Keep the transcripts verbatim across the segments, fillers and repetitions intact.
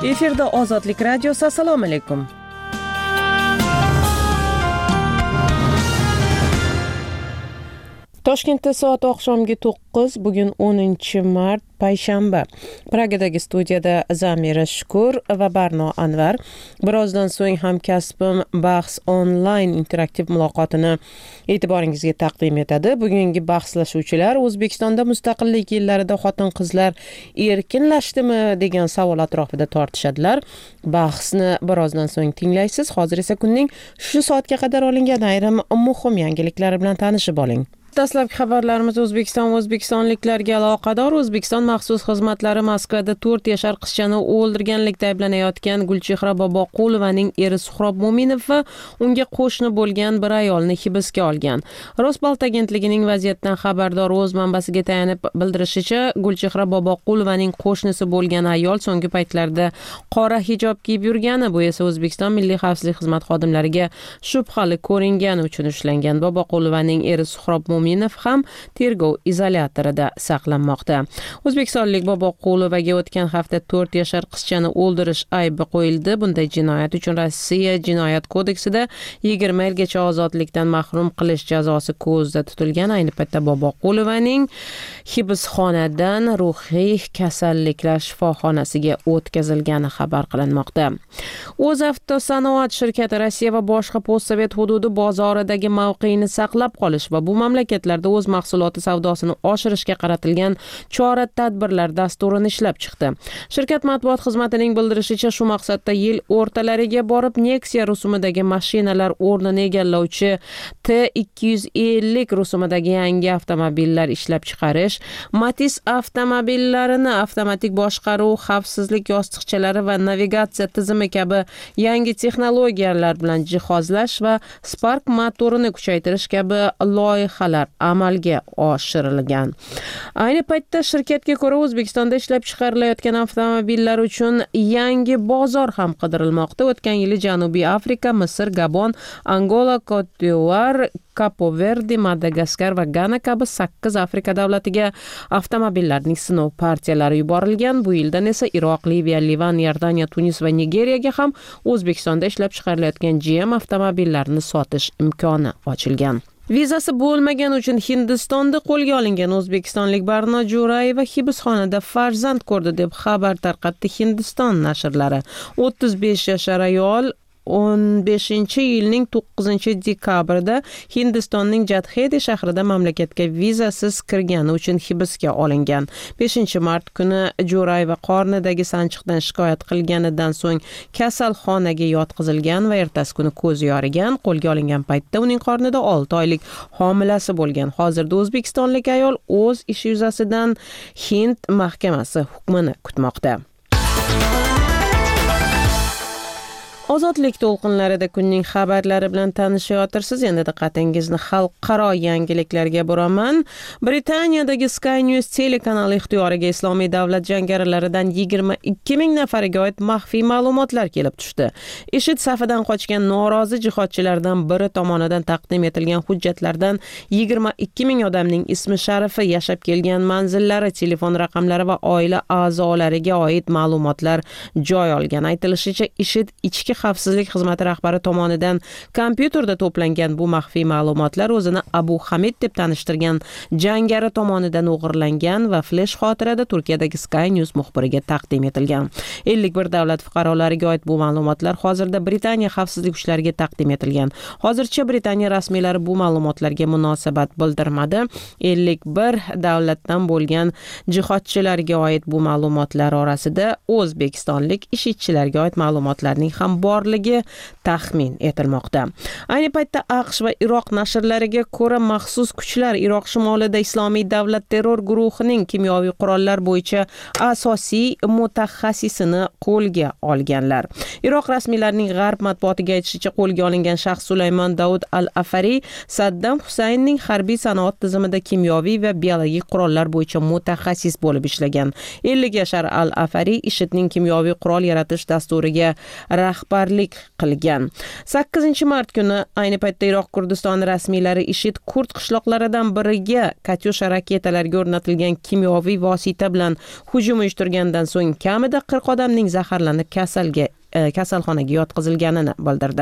Efirda Ozodlik radiosi. Assalomu alaykum. Toshkentda soat oqshomgi to'qqiz, bugun o'ninchi mart, payshanba. Pragadagi studiyada Zamira Shukur va Barno Anvar. Birozdan so'ng hamkasbim bahs onlayn interaktiv muloqotini e'tiboringizga taqdim etadi. Bugungi bahslashuvchilar O'zbekistonda mustaqillik yillarida xotin-qizlar erkinlashdimi degan savol atrofida tortishadilar. Bahsni birozdan so'ng tinglaysiz. Hozir esa kunning shu soatga qadar olingan ayrim muhim yangiliklari bilan tanishib oling. Dastlabki xabarlarimiz O'zbekiston va o'zbekistonliklarga aloqador. O'zbekiston maxsus xizmatlari Moskvada to'rt yashar qizchani o'ldirganlikda ayblanayotgan Gulchehra Boboqulovaning eri Suhrob Mo'minov va unga qo'shni bo'lgan bir ayolni hibsga olgan. Rosbalt agentligining vaziyatdan xabardor o'z manbasiga tayanib bildirishicha, Gulchehra Boboqulovaning qo'shnisi bo'lgan ayol so'nggi paytlarda qora hijob kiyib yurgani, bu esa O'zbekiston Milliy xavfsizlik xizmat xodimlariga shubhali ko'ringani uchun ushlangan. Boboqulovaning eri Suhrob Mo'minov ham tergov izolyatorida saqlanmoqda. O'zbekistonlik Boboqulovaga o'tgan hafta to'rt yashar qizchani o'ldirish aybi qo'yildi. Bunday jinoyat uchun Rossiya Jinoyat kodeksida yigirma yilgacha ozodlikdan mahrum qilish jazosi ko'zda tutilgan. Ayni paytda Boboqulovaning hibsxonadan ruhiy kasalliklar shifoxonasiga o'tkazilgani xabar qilinmoqda. O'zavtosanoat shirkati Rossiya va boshqa postsovet hududi bozoridagi mavqeini saqlab qolish va bu mamlakatlarda o'z mahsuloti savdosini oshirishga qaratilgan chora-tadbirlar dasturini ishlab chiqdi. Shirkat matbuot xizmatining bildirishicha, shu maqsadda yil o'rtalariga borib Nexia rusumidagi mashinalar o'rnini egallovchi T ikki yuz ellik rusumidagi yangi avtomobillar ishlab chiqarish, Matiz avtomobillarini avtomatik boshqaruv, xavfsizlik yostiqchalari va navigatsiya tizimi kabi yangi texnologiyalar bilan jihozlash va Spark motorini kuchaytirish kabi loyihalar amalga oshirilgan. Ayni paytda shirkatga ko'ra O'zbekistonda ishlab chiqarilayotgan avtomobillar uchun yangi bozor ham qidirilmoqda. O'tgan yili Janubiy Afrika, Misr, Gabon, Angola, Cote d'Ivoire, Capo Verde, Madagaskar va Gana kabi sakkiz Afrika davlatiga avtomobillarning sinov partiyalari yuborilgan. Bu yildan esa Iroq, Liviya, Livan, Iordaniya, Tunis va Nigeriyaga ham O'zbekistonda ishlab chiqarilayotgan G M avtomobillarini sotish imkoni ochilgan. Vizasi bo'lmagan uchun Hindistonda qo'lga olingan o'zbekistonlik Barno Jo'rayeva hibsxonada farzand ko'rdi deb xabar tarqatdi Hindiston nashrlari. o'ttiz besh yashar ayol o'n beshinchi yilning to'qqizinchi dekabrida Hindistonning Jadxedi shahrida mamlakatga vizasiz kirgani uchun hibsga olingan. beshinchi mart kuni Jo'rayeva qornidagi sanchiqdan shikoyat qilganidan so'ng kasalxonaga yotqizilgan va ertasi kuni ko'zi yorigan. Qo'lga olingan paytda uning qornida olti oylik homilasi bo'lgan. Hozirda o'zbekistonlik ayol o'z ishi yuzasidan Hind mahkamasi hukmini kutmoqda. Ozodlik to'lqinlarida kunning xabarlari bilan tanishayotirsiz. Endi diqqatingizni xalqaro yangiliklarga buraman. Britaniyadagi Sky News telekanali ixtiyoriga Islomiy davlat jangarilaridan yigirma ikki ming nafariga oid maxfiy ma'lumotlar kelib tushdi. IShID safidan qochgan norozi jihodchilardan biri tomonidan taqdim etilgan hujjatlardan yigirma ikki ming odamning ismi sharifi, yashab kelgan manzillari, telefon raqamlari va oila a'zolariga oid ma'lumotlar joy olgan. Aytilishicha, IShID ichki xavfsizlik xizmati rahbari tomonidan kompyuterda to'plangan bu maxfiy ma'lumotlar o'zini Abu Hamid deb tanishtirgan jangari tomonidan o'g'irlangan va flash xotirada Turkiyadagi Sky News muxbiriga taqdim etilgan. ellik bir davlat fuqarolariga oid bu ma'lumotlar hozirda Britaniya xavfsizlik kuchlariga taqdim etilgan. Hozircha Britaniya rasmiylari bu ma'lumotlarga munosabat bildirmadi. ellik bir davlatdan bo'lgan jihodchilarga oid bu ma'lumotlar orasida o'zbekistonlik IShIDchilarga oid ma'lumotlarning ham borligi taxmin etilmoqda. Ayni paytda AQSh va Iroq nashrlariga ko'ra, maxsus kuchlar Iroq shimolida Islomiy davlat terror guruhining kimyoviy qurollar bo'yicha asosiy mutaxassisini qo'lga olganlar. Iroq rasmiylarining g'arb matbuotiga aytishicha, qo'lga olingan shaxs Sulaymon Daud al-Afari Saddam Husaynning harbiy sanoat tizimida kimyoviy va biologik qurollar bo'yicha mutaxassis bo'lib ishlagan. ellik yashar al-Afari IShIDning kimyoviy qurol yaratish dasturiga rahbar rahbarlik qilgan. sakkizinchi mart kuni ayni paytda Iroq Kurdistoni rasmiylari IShID kurd qishloqlaridan biriga Katyusha raketalarga o'rnatilgan kimyoviy vosita bilan hujum uyushtirgandan so'ng kamida qirq odamning zaharlanib kasalga kasalxonaga yotqizilganini bildirdi.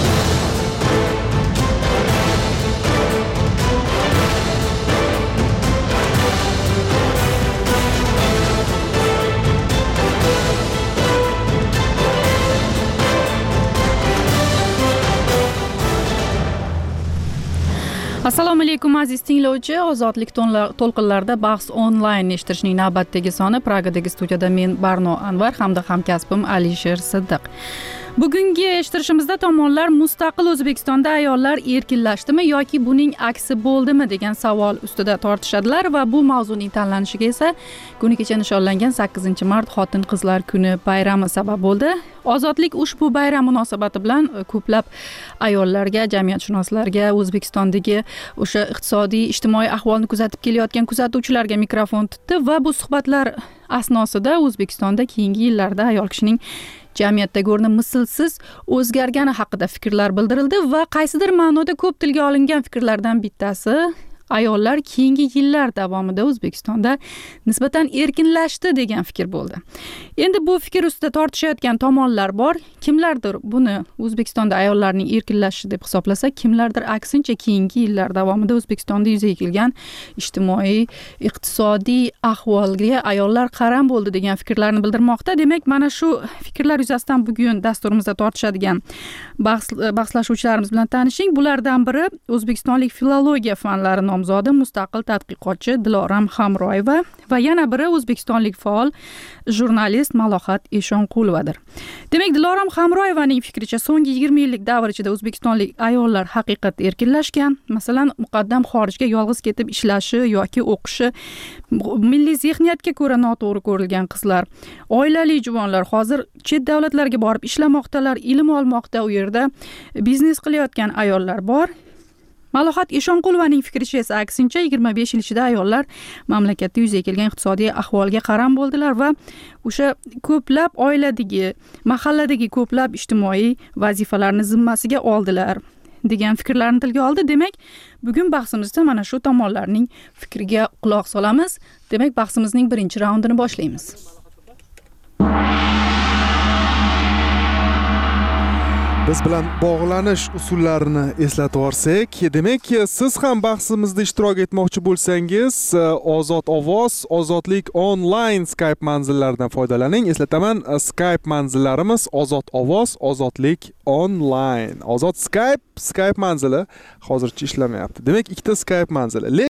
Assalomu alaykum aziz tinglovchi, ozodlik to'lqinlarida bahs onlayn eshittirishning navbatdagi soni Pragadagi studiyada men Barno Anvar hamda hamkasbim Alisher Siddiq. Bugungi eshittirishimizda tomonlar mustaqil O'zbekistonda ayollar erkinlashdimi yoki buning aksi bo'ldimi degan savol ustida tortishadilar va bu mavzuning tanlanishiga esa kuni kecha nishonlangan sakkizinchi mart Xotin-qizlar kuni bayrami sabab bo'ldi. Ozodlik ushbu bayram munosabati bilan ko'plab ayollarga, jamiyatshunoslarga, O'zbekistondagi o'sha iqtisodiy, ijtimoiy ahvolni kuzatib kelayotgan kuzatuvchilarga mikrofon tutdi va bu suhbatlar asnosida O'zbekistonda keyingi yillarda ayol kishining jamiyatdagi o'rni mislsiz o'zgargani haqida fikrlar bildirildi va qaysidir ma'noda ko'p tilga olingan fikrlardan bittasi ayollar keyingi yillar davomida O'zbekistonda nisbatan erkinlashdi degan fikr bo'ldi. Endi bu fikr ustida tortishayotgan tomonlar bor. Kimlardir buni O'zbekistonda ayollarning erkinlashishi deb hisoblasa, kimlardir aksincha keyingi yillar davomida O'zbekistonda yuzaga kelgan ijtimoiy, iqtisodiy ahvolga ayollar qaram bo'ldi degan fikrlarni bildirmoqda. Demak, mana shu fikrlar yuzasidan bugun dasturimizda tortishadigan bahs bahslashuvchilarimiz bilan tanishing. Bulardan biri O'zbekistonlik filologiya fanlari nomzodi mustaqil tadqiqotchi Dilorom Hamroyeva va yana biri o'zbekistonlik faol jurnalist Malohat Eshonqulovadir. Demak, Dilorom Hamroyevaning fikricha so'nggi yigirma yillik davr ichida o'zbekistonlik ayollar haqiqatda erkinlashgan. Masalan, muqaddam xorijga yolg'iz ketib ishlashi yoki o'qishi, milliy zihniyatga ko'ra noto'g'ri ko'rilgan qizlar, oilali juvonlar hozir chet davlatlarga borib ishlamoqdalar, ilm olmoqda, u yerda biznes qilayotgan ayollar bor. Malohat Eshonqulovaning fikricha esa aksincha yigirma besh yil ichida ayollar mamlakatda yuzaga kelgan iqtisodiy ahvolga qaram bo'ldilar va o'sha ko'plab oiladagi, mahalladagi ko'plab ijtimoiy vazifalarni zimmasiga oldilar degan fikrlarni tilga oldi. Demak, bugun bahsimizda mana shu tomonlarning fikriga quloq solamiz. Demak, bahsimizning birinchi raundini boshlaymiz. Biz bilan bog'lanish usullarini eslatib o'tsak, demak, siz ham bahsimizda ishtirok etmoqchi bo'lsangiz, Ozod ovoz, Ozodlik onlayn Skype manzillaridan foydalaning. Eslataman, Skype manzillarimiz Ozod ovoz, Ozodlik onlayn. Ozod Skype, Skype manzili hozircha ishlamayapti. Demak, ikkita Skype manzili.